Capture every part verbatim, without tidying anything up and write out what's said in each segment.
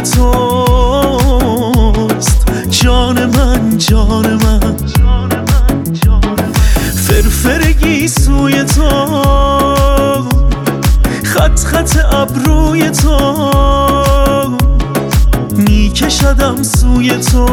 توست جان من جان من، فرفرگی سوی تو، خط خط ابروی تو، میکشدم سوی تو.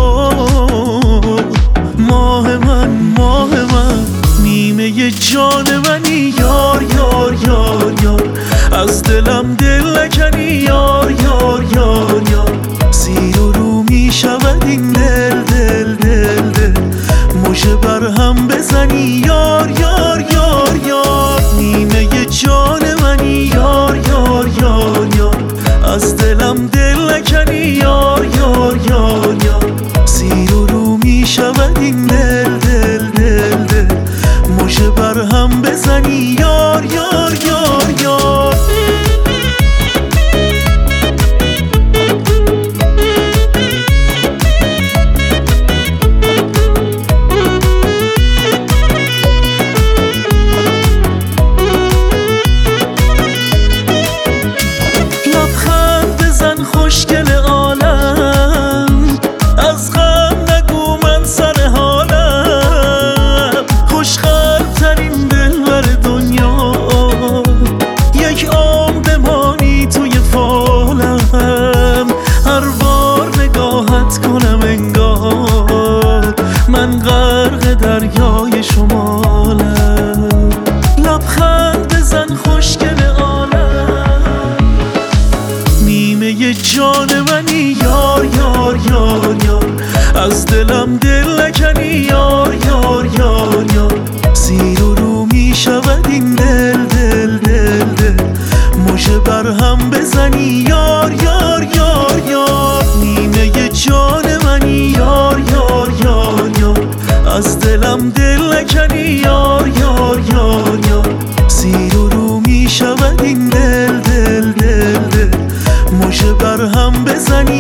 ماه من ماه من، نیمه جان منی یار یار یار یار، از دلم دل نکنی یار یار یار یار. زیر و رو میشود این دل دل دل دل، مژه بر هم بزنی یار یار یار یار. نیمه جان منی یار یار یار یار، از دلم دل نکنی یار یار یار یار. زیر و رو میشود این دل دل دل دل، مژه بر هم بزنی یار یار یار یار. خوشگل عالم، از غم نگو من سر حالم. خوشقلب ترین دلبر دنیا، یک عمر بمانی توی فالم. هر بار نگاهت کنم انگار من غرق دریای شمالم. لبخند بزن خوشگل جان منی یار یار یار یار، از دلم دل نکنی یار یار یار یار. زیر و رو میشود این دل دل دل دل، مژه بر هم بزنی یار یار یار یار. نیمه جان منی یار یار یار یار، از دلم دل نکنی یار یار یار یار. زیر و رو میشود این دل دل دل دل، مژه بر هم بزنی